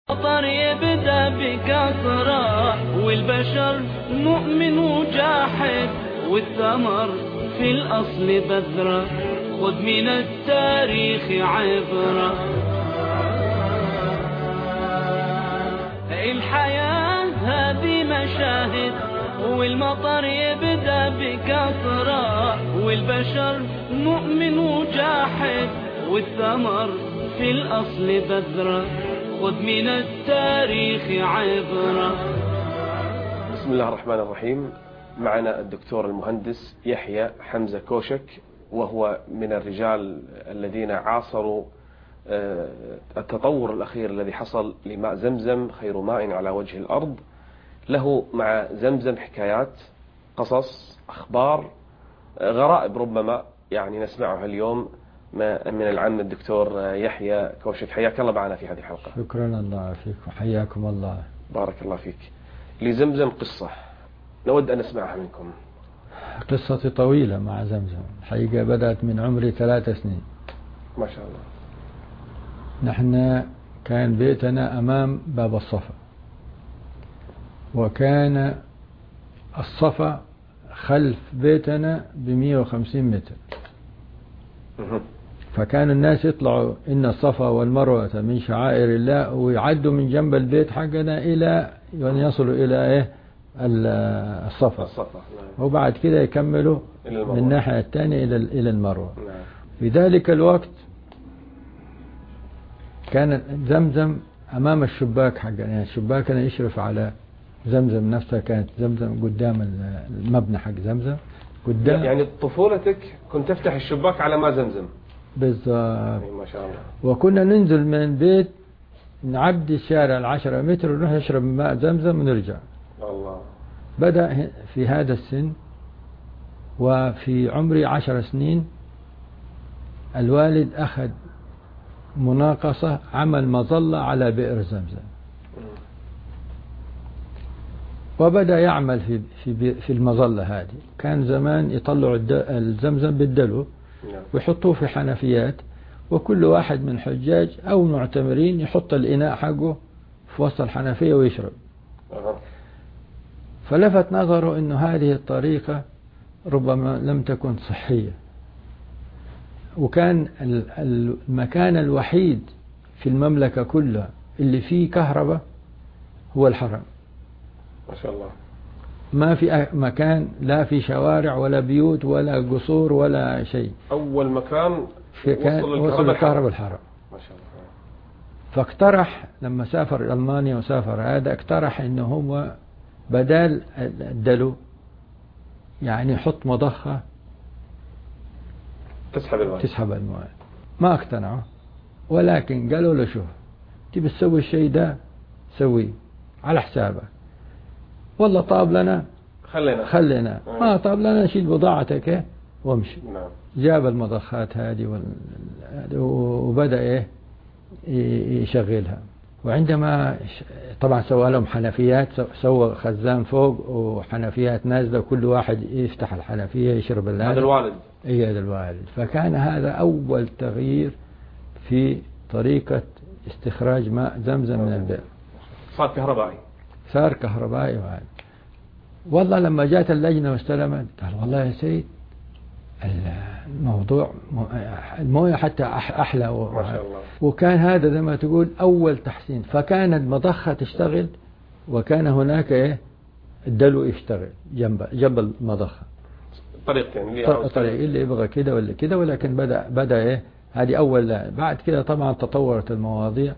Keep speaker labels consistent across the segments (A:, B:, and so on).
A: المطر يبدأ بكثرة والبشر مؤمن وجاحد، والثمر في الأصل بذرة، خذ من التاريخ عبرة. الحياة هذه مشاهد، والمطر يبدأ بكثرة والبشر مؤمن وجاحد، والثمر في الأصل بذرة، خذ من التاريخ عبرة.
B: بسم الله الرحمن الرحيم. معنا الدكتور المهندس يحيى حمزة كوشك، وهو من الرجال الذين عاصروا التطور الأخير الذي حصل لماء زمزم، خير ماء على وجه الأرض. له مع زمزم حكايات، قصص، أخبار، غرائب ربما يعني نسمعها اليوم من العم الدكتور يحيى كوشك. حياك الله معنا في هذه الحلقة.
C: شكرا الله فيك وحياكم الله.
B: بارك الله فيك. لزمزم قصة نود أن نسمعها منكم.
C: قصتي طويلة مع زمزم، الحقيقة بدأت من عمري 3 سنين.
B: ما شاء الله.
C: نحن كان بيتنا أمام باب الصفا، وكان الصفا خلف بيتنا ب150 متر. فكان الناس يطلعوا إن الصفا والمروة من شعائر الله، ويعدوا من جنب البيت حقنا إلى أن يصلوا إلى الصفا. وبعد كده يكملوا من الناحية الثانية إلى المروة. في ذلك الوقت كان زمزم أمام الشباك حقنا، يعني الشباك كان يشرف على زمزم نفسها. كانت زمزم قدام المبنى حق زمزم قدام.
B: يعني طفولتك كنت تفتح الشباك على ماء زمزم؟
C: بالضبط.
B: ما شاء الله.
C: وكنا ننزل من البيت نعدي الشارع 10 متر ونروح نشرب ماء زمزم ونرجع.
B: الله.
C: بدأ في هذا السن، وفي عمري 10 سنين الوالد أخذ مناقصة، عمل مظلة على بئر زمزم، وبدأ يعمل في المظلة هذه. كان زمان يطلعوا الزمزم بالدلو ويحطوه في حنفيات، وكل واحد من حجاج أو معتمرين يحط الإناء حقه في وسط الحنفية ويشرب. فلفت نظره أنه هذه الطريقة ربما لم تكن صحية، وكان المكان الوحيد في المملكة كلها اللي فيه كهرباء هو الحرم.
B: ما شاء الله.
C: ما في مكان، لا في شوارع ولا بيوت ولا قصور ولا شيء.
B: أول مكان
C: وصل الكهرباء الحرم.
B: ما شاء الله.
C: فاقترح لما سافر ألمانيا وسافر هذا، اقترح إنه هو بدال الدلو يعني يحط مضخة تسحب الماء. ما اقتنعوا، ولكن قالوا له شوف، تبي تسوي الشيء ده سويه على حسابك، والله طاب لنا خلينا ما طاب لنا نشيل بضاعتك وامشي.
B: نعم.
C: جاب المضخات هذه وبدأ يشغلها. وعندما طبعا سوى لهم حنفيات، سوى خزان فوق وحنفيات نازلة، كل واحد يفتح الحنفية يشرب اللازم.
B: هذا الوالد.
C: هذا الوالد. فكان هذا أول تغيير في طريقة استخراج ماء زمزم من البئر. صار كهربائي. والله لما جاءت اللجنة واستلمت قال والله يا سيد الموضوع المويه حتى أحلى
B: ما شاء الله.
C: وكان هذا زي ما تقول أول تحسين. فكان المضخة تشتغل، وكان هناك الدلو يشتغل جنب المضخة.
B: طريقتين
C: اللي يبغى كده ولا كده. ولكن بدأ هذه أول. بعد كده طبعا تطورت المواضيع،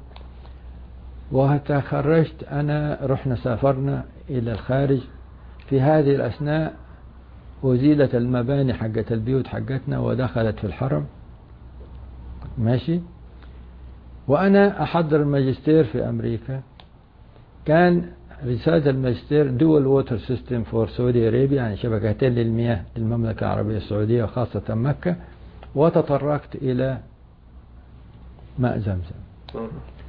C: وتخرجت أنا، رحنا سافرنا إلى الخارج. في هذه الأثناء وزيلت المباني حقت البيوت حقتنا ودخلت في الحرم. ماشي. وأنا أحضر الماجستير في أمريكا. كان رسالة الماجستير دول ووتر سيستم فور سعودي أرابيا، يعني شبكتين للمياه للمملكة العربية السعودية وخاصة مكة. وتطرقت إلى ماء زمزم،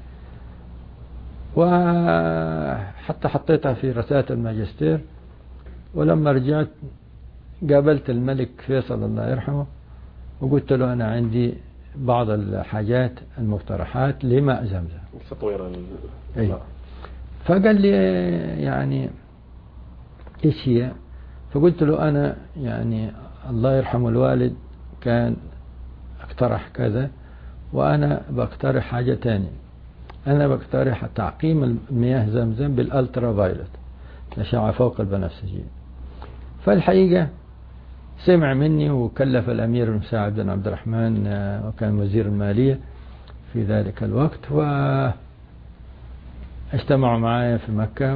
C: وحتى حطيتها في رسالة الماجستير. ولما رجعت قابلت الملك فيصل الله يرحمه، وقلت له أنا عندي بعض الحاجات المقترحات لماء زمزم
B: تطوير
C: أي. فقال لي يعني إيش هي؟ فقلت له أنا يعني الله يرحمه الوالد كان اقترح كذا، وأنا بقترح حاجة تانية. أنا بقترح تعقيم المياه زمزم بالألترا فايلوت، أشعة فوق البنفسجية. فالحقيقة سمع مني وكلف الأمير المساعد بن عبد الرحمن وكان وزير المالية في ذلك الوقت، واجتمعوا معي في مكة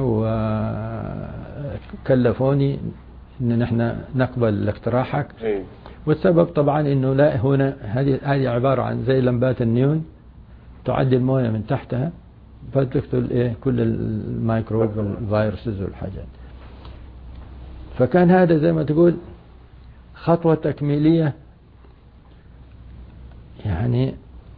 C: وكلفوني إن نحن نقبل اقتراحك. والسبب طبعا إنه لا هنا هذه عبارة عن زي لمبات النيون تعدي الموية من تحتها فتقتل كل الميكروب والفيروسز والحاجات. فكان هذا زي ما تقول خطوة تكميلية يعني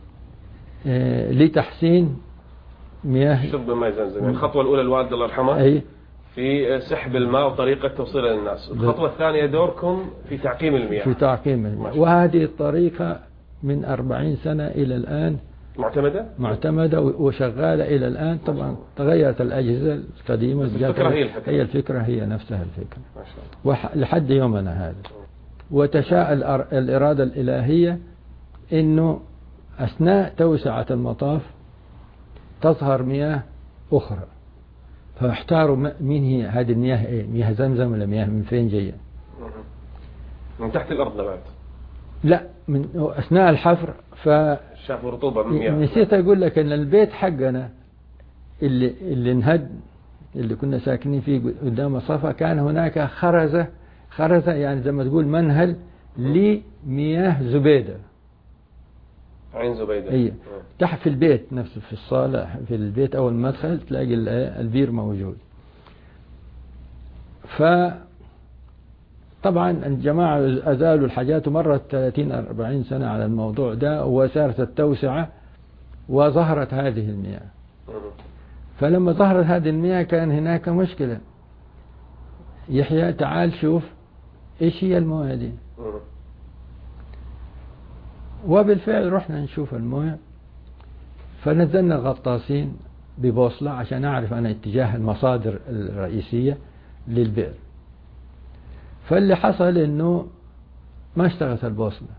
C: لتحسين مياه
B: شرب ماء زمزم. الخطوة الأولى الوالد الله يرحمه
C: أي
B: في سحب الماء وطريقة توصيله للناس. الخطوة الثانية دوركم في تعقيم المياه.
C: في تعقيم المياه، وهذه الطريقة من 40 سنة إلى الآن معتمدة وشغالة إلى الآن. طبعا تغيرت الأجهزة القديمة،
B: الفكرة
C: هي الفكرة هي نفسها الفكرة لحد يومنا هذا. وتشاء الإرادة الإلهية إنه أثناء توسعة المطاف تظهر مياه أخرى، فاحتاروا مين هي هذه المياه، مياه زمزم ولا مياه من فين جاية؟
B: من تحت الأرض بعد؟
C: لا، من أثناء الحفر
B: شافوا رطوبة من مياه.
C: نسيت أقول لك أن البيت حقنا اللي انهد، اللي كنا ساكنين فيه قدام صفا، كان هناك خرزة يعني زي ما تقول منهل لمياه زبيدة،
B: عين زبيدة.
C: أي تحت في البيت نفسه، في الصالة في البيت أول ما تدخل تلاقي البير موجود. طبعا الجماعة أزالوا الحاجات، ومرت 30-40 سنة على الموضوع ده، وصارت التوسعة وظهرت هذه المياه. فلما ظهرت هذه المياه كان هناك مشكلة. يحيى تعال شوف إيش هي المويه دي. وبالفعل رحنا نشوف المويه، فنزلنا الغطاسين ببوصلة عشان أعرف أنا اتجاه المصادر الرئيسية للبئر. فاللي حصل إنه ما اشتغلت البوصلة.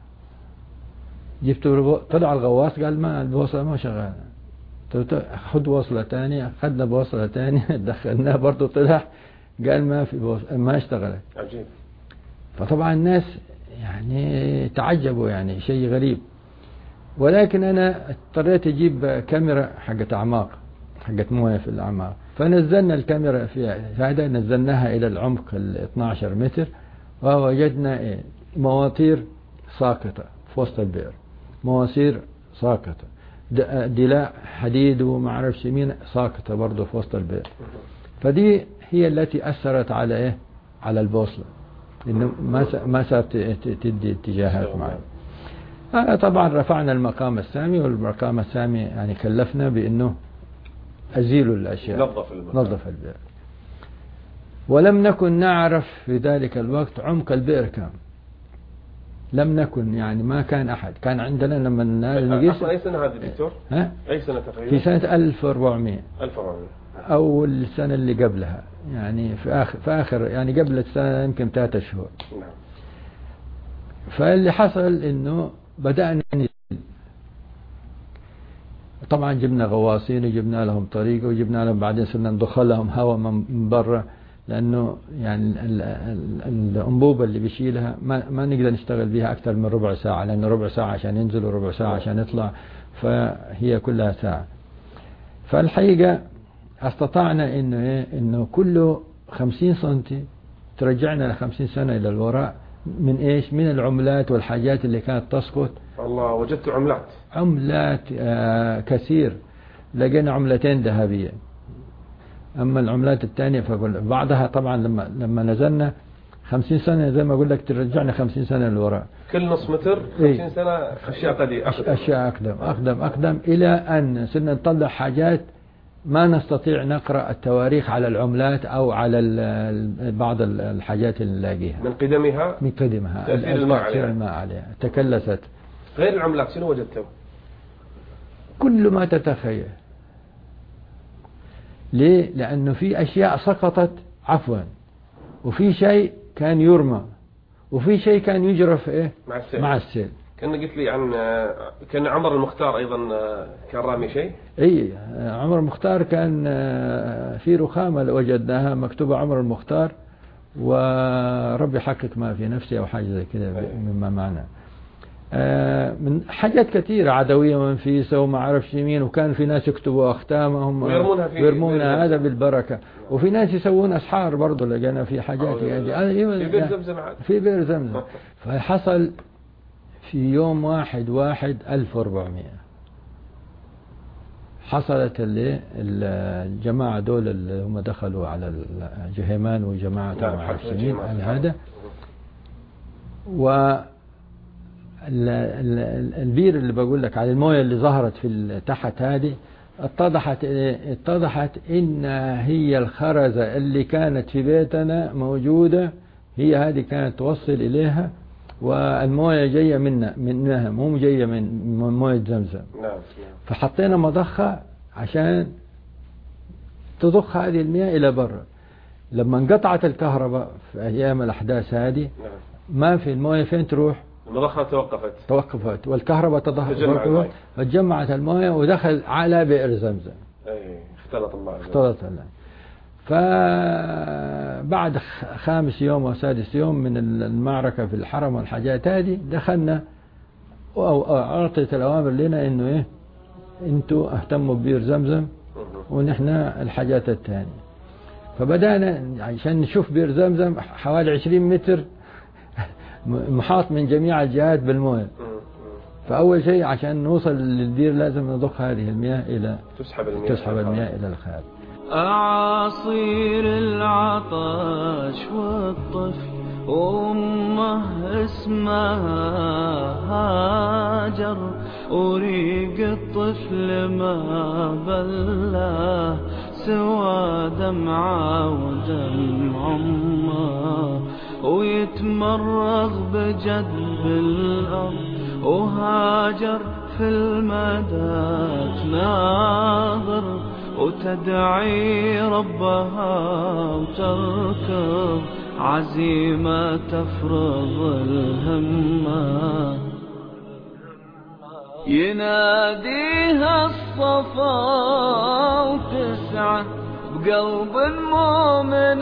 C: طلع الغواص قال ما البوصلة ما شغالة. خد بوصلة تانية، خدنا بوصلة تانية دخلناه برضو طلع قال ما في بوصلة، ما اشتغلت.
B: عجيب.
C: فطبعا الناس يعني تعجبوا، يعني شيء غريب. ولكن أنا اضطريت أجيب كاميرا حقت أعماق، حقت موية في الأعماق. فنزلنا الكاميرا في هذا، نزلناها إلى العمق 12 متر، ووجدنا مواتير ساقطة في وسط البئر، مواسير ساقطة، دلاع حديد وما اعرفش مين ساقطة برضه في وسط البئر. فدي هي التي أثرت على على البوصلة، إنه ما صارت تدي اتجاهات معي. طبعا رفعنا المقام السامي، والمقام السامي يعني كلفنا بأنه أزيلوا الأشياء، نظف البئر. ولم نكن نعرف في ذلك الوقت عمق البئر كم، لم نكن يعني ما كان أحد كان عندنا لما نقيس.
B: أي سنة هذا دكتور؟ أي سنة تقريبا؟
C: في سنة 1400 أو السنة اللي قبلها، يعني في آخر يعني قبل السنة يمكن 3 شهور.
B: نعم.
C: فاللي حصل إنه بدأنا طبعا جبنا غواصين وجبنا لهم طريقة وجبنا لهم، بعدين صرنا ندخل لهم هواء من برا، لأنه يعني الأنبوبة اللي بيشيلها ما نقدر نشتغل بها أكثر من ربع ساعة، لأنه ربع ساعة عشان ينزل وربع ساعة عشان يطلع، فهي كلها ساعة. فالحقيقة استطعنا إنه كله 50 سنتي ترجعنا 50 سنة إلى الوراء من من العملات والحاجات اللي كانت تسقط.
B: الله، وجدت
C: عملات كثير. لقينا عملتين ذهبية، أما العملات الثانية بعضها طبعا لما نزلنا 50 سنة زي ما أقول لك ترجعنا 50 سنة للوراء،
B: كل نص متر 50 سنة أشياء قديمة،
C: أشياء أقدم إلى أن صرنا نطلع حاجات ما نستطيع نقرأ التواريخ على العملات أو على بعض الحاجات اللي نلاقيها
B: من قدمها
C: تأثير الماء عليها تكلست.
B: غير العملاق شنو وجدته؟
C: كل ما تتخيل. ليه؟ لأنه في أشياء سقطت عفوا، وفي شيء كان يرمى، وفي شيء كان يجرف إيه؟ مع السيل.
B: كان قلت لي عن كان عمر المختار أيضا كان رامي شيء.
C: اي عمر المختار كان في رخامة وجدناها مكتوبة عمر المختار وربي حقق ما في نفسي أو حاجة زي كذا مما معنى. من حاجات كثيرة عدوية ومنفيسة وما عرفش مين، وكان في ناس يكتبوا أختامهم ويرمونها هذا بالبركة، وفي ناس يسوون أسحار برضو لقينا في حاجات يعني
B: في بئر زمزم.
C: في بئر زمزم. فحصل في يوم 1/1/1400 حصلت الجماعة دول اللي هم دخلوا على الجهيمان وجماعة المعرفشين هذا، والبير اللي بقول لك على الموية اللي ظهرت في تحت هذه اتضحت إن هي الخرزة اللي كانت في بيتنا موجودة، هي هذه كانت توصل إليها، والموية جاية منها مو جاية من موية زمزم. فحطينا مضخة عشان تضخ هذه المياه إلى برا. لما انقطعت الكهرباء في أيام الأحداث هذه ما في الموية فين تروح؟
B: المضخة
C: توقفت والكهرباء توقفت، فتجمعت الموية ودخل على بئر زمزم.
B: اختلط الماء.
C: فبعد 5 يوم أو 6 يوم من المعركة في الحرم والحاجات هذه دخلنا وأعطيت الأوامر لنا إنه إيه أنتوا اهتموا ببير زمزم ونحن الحاجات الثانية. فبدأنا عشان نشوف بير زمزم حوالي 20 متر محاط من جميع الجهات بالمويه. فأول شيء عشان نوصل للبير لازم نضخ هذه المياه إلى تسحب المياه إلى الخارج.
A: أعاصير العطش والطفل أمه اسمها هاجر، وريق الطفل ما بلاه سوى دمعة ودمع أمه، ويتمرغ بجد بالأرض، وهاجر في المدى تناظر وتدعي ربها وتركض عزيمة تفرض الهمة. يناديها الصفا وتسعى بقلب مؤمن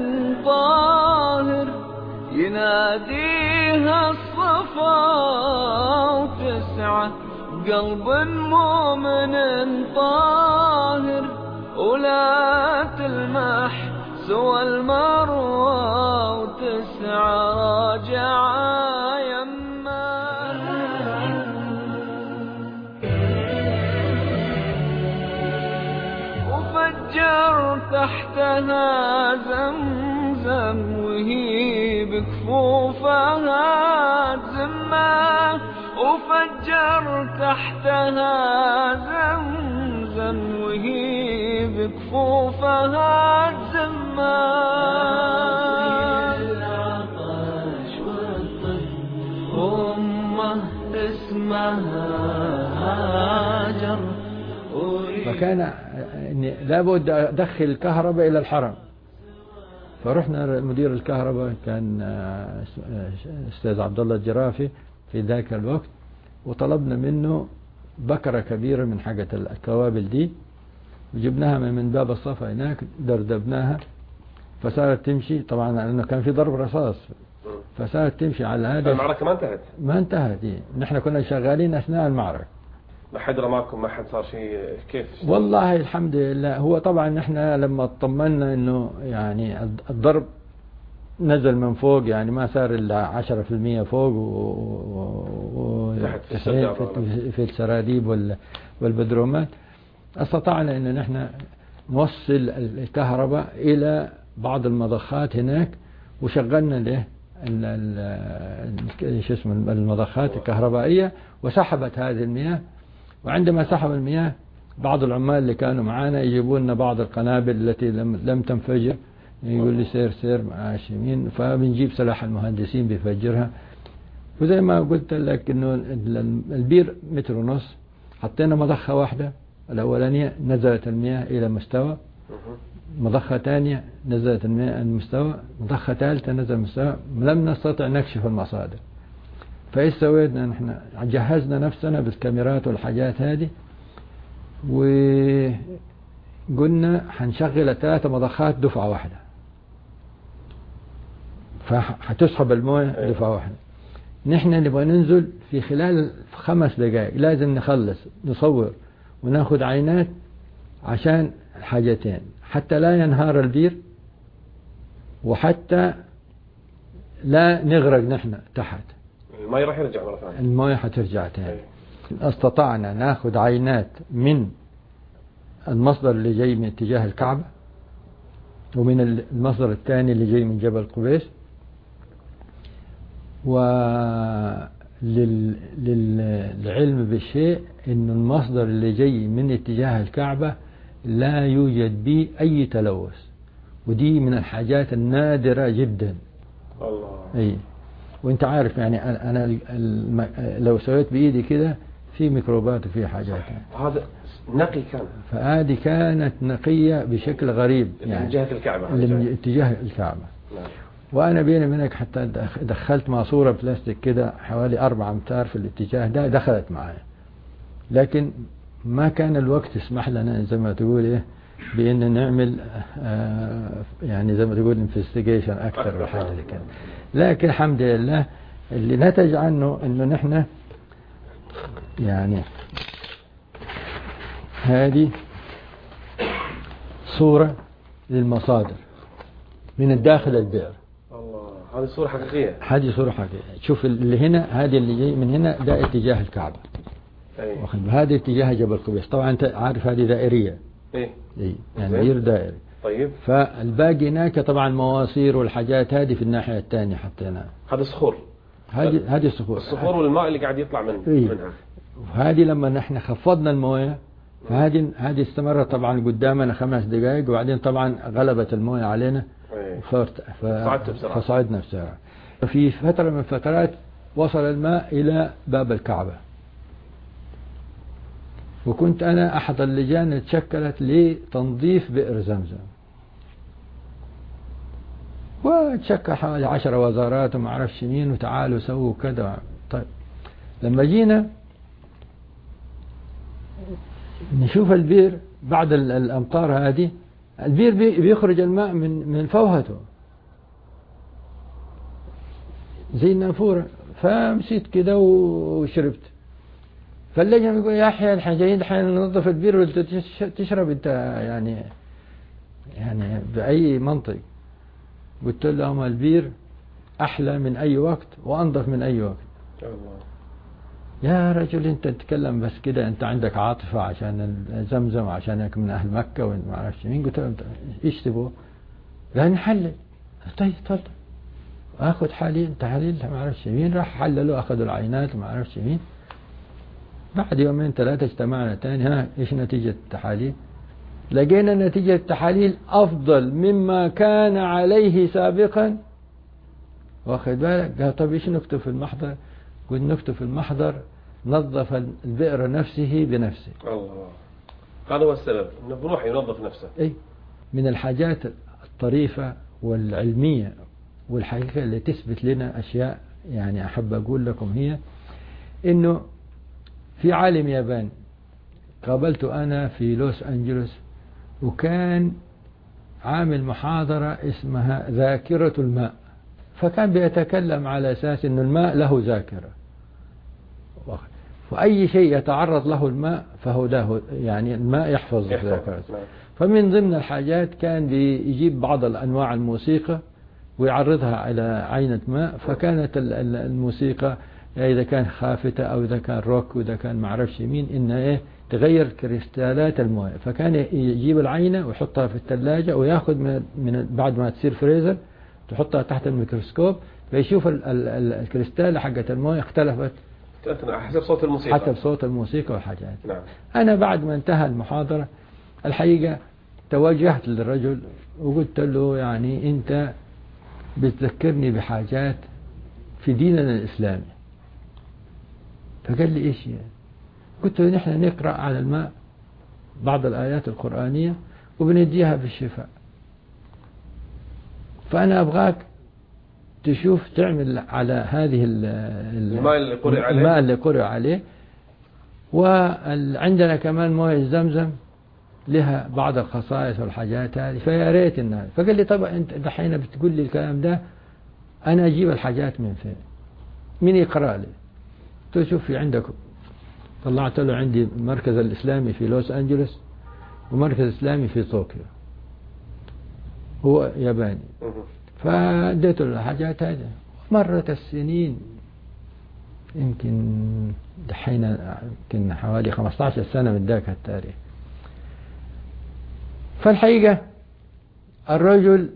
A: طاهر، يناديها الصفا وتسعى بقلب مؤمن طاهر، ولا تلمح سوى المروى وتسعى راجعة يما. وفجر تحتها زمزم وهي بكفوفها تزمه، وفجر تحتها زمزم وهي بكفوفها تزمه. أمه اسمها هاجر.
C: فكان لابد أدخل الكهرباء إلى الحرم. فرحنا مدير الكهرباء كان أستاذ عبد الله الجرافي في ذاك الوقت، وطلبنا منه بكرة كبيرة من حاجة الكوابل دي، وجبناها من باب الصفا هناك دردبناها فصارت تمشي. طبعا لأنه كان في ضرب رصاص فصارت تمشي على هذا.
B: المعركة ما انتهت
C: نحن كنا شغالين أثناء المعركة.
B: ما حد رماكم؟ ما حد صار شيء؟ كيف؟
C: والله الحمد لله. هو طبعا نحن لما اطمنا انه يعني الضرب نزل من فوق، يعني ما صار الا 10% فوق في السراديب والبدرومات، استطعنا ان نحن نوصل الكهرباء الى بعض المضخات هناك، وشغلنا له المضخات الكهربائية وسحبت هذه المياه. وعندما سحب المياه بعض العمال اللي كانوا معانا يجيبوا لنا بعض القنابل التي لم تنفجر، يقول لي سير معاش يمين، فبنجيب سلاح المهندسين بيفجرها. وزي ما قلت لك انه البير 1.5 متر، حطينا مضخة واحدة الأولانية نزلت المياه إلى مستوى، مضخة ثانية نزلت المياه المستوى، مضخة ثالثة نزل المستوى، لم نستطع نكشف المصادر. فإيش سوينا نحن؟ جهزنا نفسنا بالكاميرات والحاجات هذه، وقلنا حنشغل 3 مضخات دفعة واحدة، فحتسحب المويه دفعة واحدة. نحن نبغى ننزل في خلال 5 دقائق، لازم نخلص نصور وناخد عينات عشان حاجتين، حتى لا ينهار البير وحتى لا نغرق نحن تحت.
B: الماء راح يرجع مرة ثانية،
C: الماء حترجع تاني. استطعنا ناخد عينات من المصدر اللي جاي من اتجاه الكعبة، ومن المصدر الثاني اللي جاي من جبل قبيس، وللعلم بالشيء إن المصدر اللي جاي من اتجاه الكعبة لا يوجد به أي تلوث، ودي من الحاجات النادرة جدا.
B: الله.
C: أي، وانت عارف يعني أنا لو سويت بإيدي كده في ميكروبات وفي حاجات.
B: هذا نقي كان،
C: فهذه كانت نقية بشكل غريب يعني
B: من جهة الكعبة،
C: من اتجاه الكعبة.
B: نعم.
C: وأنا بيني وبينك حتى دخلت ماسورة بلاستيك كده حوالي 4 أمتار في الاتجاه ده، دخلت معايا، لكن ما كان الوقت يسمح لنا زي ما تقول إيه بأن نعمل يعني زي ما تقول انفستيجيشن أكثر وحاجة زي كده. لكن الحمد لله اللي نتج عنه إنه نحن يعني هذه صورة للمصادر من الداخل البئر.
B: الله، هذه صورة حقيقية.
C: هذه صورة حقيقية. شوف اللي هنا، هذه اللي جاي من هنا ده اتجاه الكعبة. هذا اتجاه جبل قبيس. طبعا انت عارف هذه دائرية.
B: ايه
C: يعني بير دائري.
B: طيب.
C: فالباقي هناك طبعا مواسير والحاجات هذه في الناحية الثانية حطيناها.
B: هذا صخور.
C: هذه الصخور.
B: الصخور والماء اللي قاعد يطلع منها.
C: وهذه لما نحن خفضنا المويه، فهذه استمرت طبعا قدامنا 5 دقائق، وبعدين طبعا غلبت المويه علينا. فصعدنا بسرعة. في فترة من الفترات وصل الماء إلى باب الكعبة، وكنت أنا أحد اللجان اللي تشكلت لتنظيف بئر زمزم، وتشكل حوالي 10 وزارات وما أعرفش مين وتعالوا سووا كذا. طيب لما جينا نشوف البير بعد الأمطار هذه، البير بيخرج الماء من فوهته زي النافورة. فمشيت كده وشربت. فاللجنة يقول يا أخي احنا جايين الحين ننظف البير وانت تشرب انت يعني بأي منطق؟ قلت لهم البير أحلى من أي وقت وأنظف من أي وقت.
B: الله.
C: يا رجل انت تتكلم بس كده، انت عندك عاطفة عشان زمزم عشانك من أهل مكة وما أعرفش مين. قلت لهم ايش تبغوا؟ لا نحلل. طيب تفضل اخذ تحاليل ما أعرفش مين. راح حللوا، أخذوا العينات وما أعرفش مين. بعد 2 3 اجتمعنا تاني، ها ايش نتيجة التحاليل؟ لقينا نتيجة التحاليل أفضل مما كان عليه سابقا. واخد بالك؟ قال طب ايش نكتب في المحضر؟ قلت نكتب في المحضر نظف البئر نفسه بنفسه.
B: الله، هذا هو السبب انه بروح ينظف نفسه.
C: اي، من الحاجات الطريفة والعلمية والحقيقة اللي تثبت لنا أشياء يعني أحب أقول لكم، هي إنه في عالم ياباني قابلته أنا في لوس أنجلوس، وكان عامل محاضرة اسمها ذاكرة الماء، فكان بيتكلم على أساس أن الماء له ذاكرة، وأي شيء يتعرض له الماء فهو ده يعني الماء يحفظ ذاكرته. فمن ضمن الحاجات كان بيجيب بعض الأنواع الموسيقى ويعرضها على عينة ماء، فكانت الموسيقى إذا كان خافتة أو إذا كان روك وإذا كان معرفش مين إنها تغير كريستالات المويه. فكان يجيب العينة ويحطها في الثلاجة وياخذ من بعد ما تصير فريزر تحطها تحت الميكروسكوب فيشوف الكريستال حقت المويه اختلفت
B: حسب صوت الموسيقى،
C: حسب صوت الموسيقى والحاجات.
B: نعم.
C: أنا بعد ما انتهى المحاضرة الحقيقة توجهت للرجل وقلت له يعني أنت بتذكرني بحاجات في ديننا الإسلامي. فقال لي إيش يعني؟ قلت له نحن نقرأ على الماء بعض الآيات القرآنية وبنديها في الشفاء، فأنا أبغاك تشوف تعمل على هذه الماء اللي قرئ عليه. وعندنا كمان مويه زمزم لها بعض الخصائص والحاجات هذه، فيا ريت الناس. فقال لي طبعا انت دحين بتقول لي الكلام ده، انا اجيب الحاجات من فين؟ مين يقرا لي؟ قلت له شوف في عندكم، طلعت له عندي المركز الاسلامي في لوس انجلوس ومركز اسلامي في طوكيو، هو ياباني. فاديته له الحاجات هذه، مرت السنين، يمكن دحين يمكن حوالي 15 سنة من ذاك التاريخ. فالحقيقة الرجل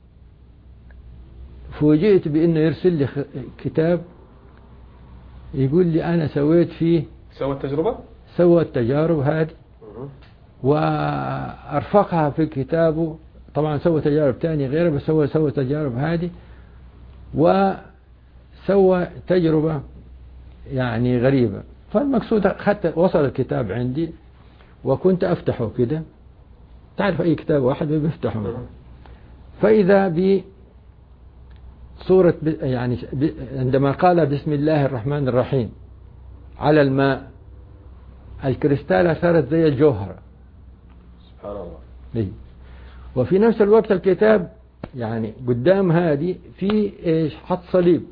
C: فوجئت بأنه يرسل لي كتاب يقول لي أنا سويت فيه، سوى التجارب هذه وأرفقها في كتابه. طبعا سوى تجارب تانية غيره، بس سوى تجارب هذه، وسوى تجربة يعني غريبة. فالمقصود حتى وصل الكتاب عندي وكنت أفتحه كده، تعرف أي كتاب واحد بيفتحه، فإذا بصورة يعني عندما قال بسم الله الرحمن الرحيم على الماء، الكريستالة صارت زي الجوهرة،
B: سبحان الله.
C: ليه؟ وفي نفس الوقت الكتاب يعني قدام هذه في إيش، حط صليب،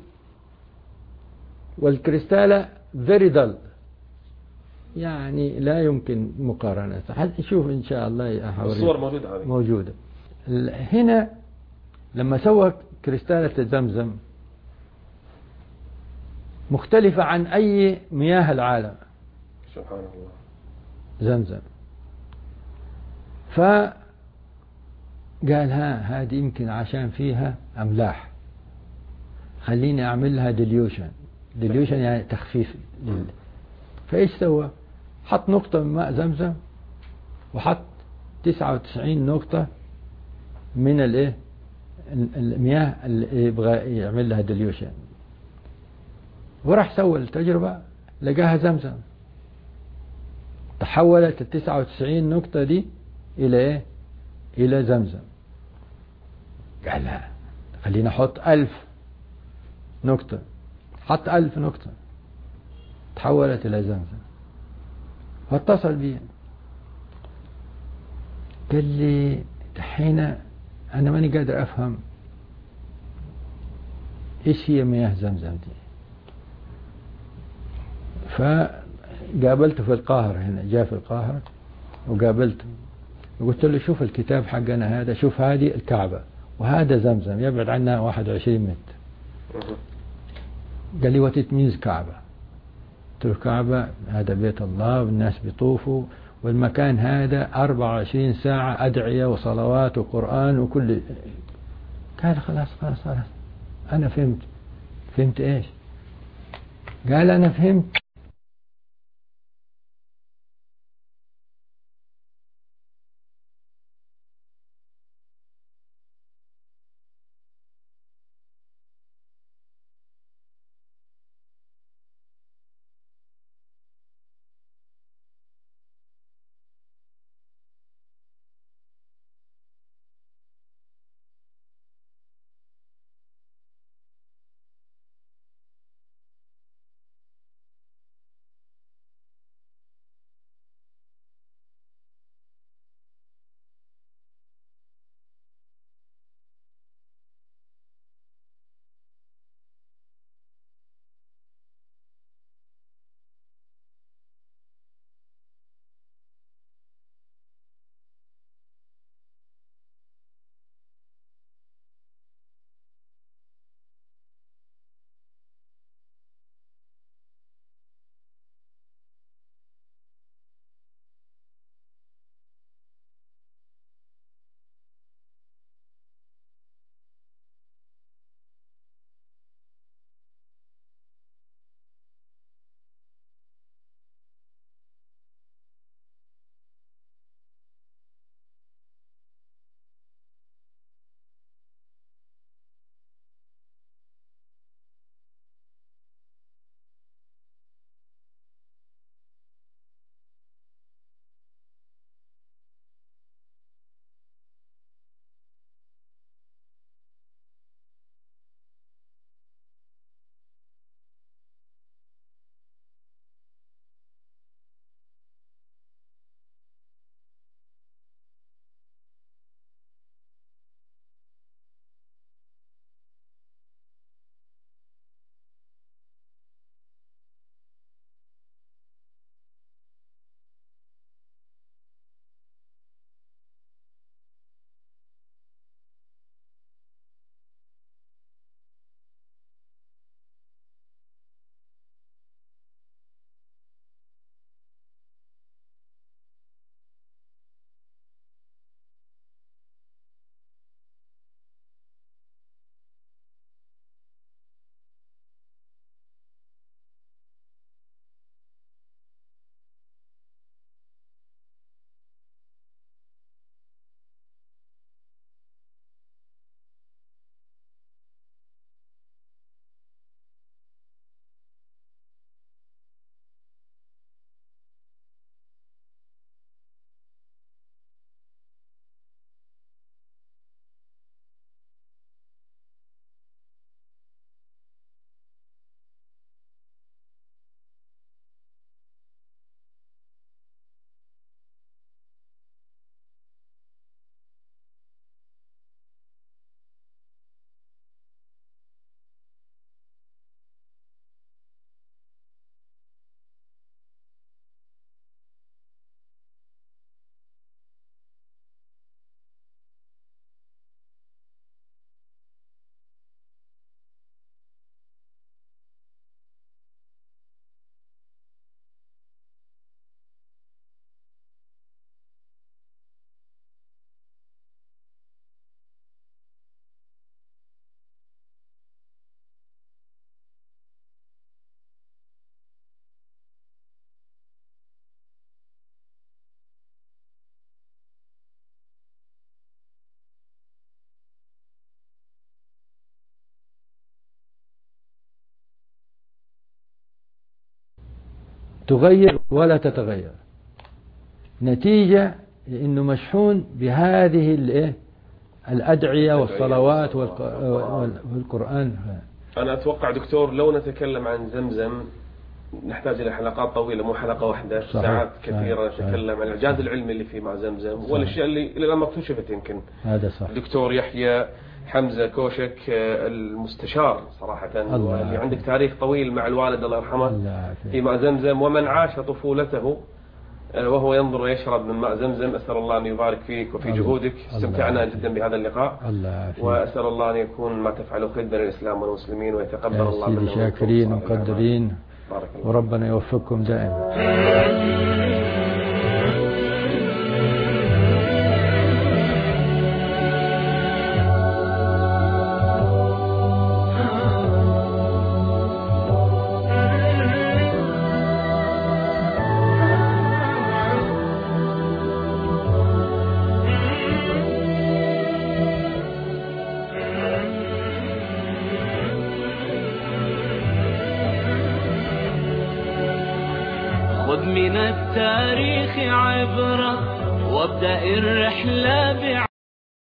C: والكريستالة very dull، يعني لا يمكن مقارنة. نشوف إن شاء الله.
B: الصور موجودة هذه،
C: موجودة هنا. لما سوى كريستالة زمزم مختلفة عن أي مياه العالم،
B: سبحان الله،
C: زمزم. فقال هذه يمكن عشان فيها أملاح، خليني أعمل لها ديليوشن يعني تخفيف. فإيش سوى؟ حط نقطة من ماء زمزم وحط 99 نقطة من الايه، المياه اللي يبغى يعمل لها ديليوشن، وراح سوى التجربة لقاها زمزم. تحولت 99 نقطة دي إلى إيه؟ إلى زمزم. قال لا، خلينا أحط 1000 نقطة. حط 1000 نقطة تحولت إلى زمزم. فاتصل بي قال لي دحين أنا ماني قادر أفهم إيش هي مياه زمزم دي. فقابلته في القاهرة، هنا جاء في القاهرة وقابلته وقلت له شوف الكتاب حقنا هذا، شوف هذه الكعبة وهذا زمزم يبعد عنها 21 متر. قال لي what it means كعبة؟ قلت له كعبة هذا بيت الله والناس بيطوفوا، والمكان هذا 24 ساعة أدعية وصلوات وقرآن وكل. قال خلاص أنا فهمت إيش؟ قال أنا فهمت تغير ولا تتغير، نتيجة لأنه مشحون بهذه الأدعية والصلوات والقرآن.
B: أنا أتوقع دكتور لو نتكلم عن زمزم نحتاج إلى حلقات طويلة، مو حلقة واحدة، ساعات كثيرة نتكلم عن الإعجاز العلمي اللي في مع زمزم والأشياء اللي الآن ما اكتشفت. يمكن
C: هذا صح.
B: دكتور يحيى حمزة كوشك المستشار صراحة، واللي عندك تاريخ طويل مع الوالد الله يرحمه في ماء زمزم، ومن عاش طفولته وهو ينظر ويشرب من ماء زمزم. أسأل الله أن يبارك فيك وفي جهودك، استمتعنا جدا بهذا اللقاء، وأسأل الله أن يكون ما تفعله خدمة للإسلام والمسلمين، ويتقبل الله منا.
C: شاكرين ومقدرين، وربنا يوفقكم دائما.
A: خذ من التاريخ عبرة وابدأ الرحلة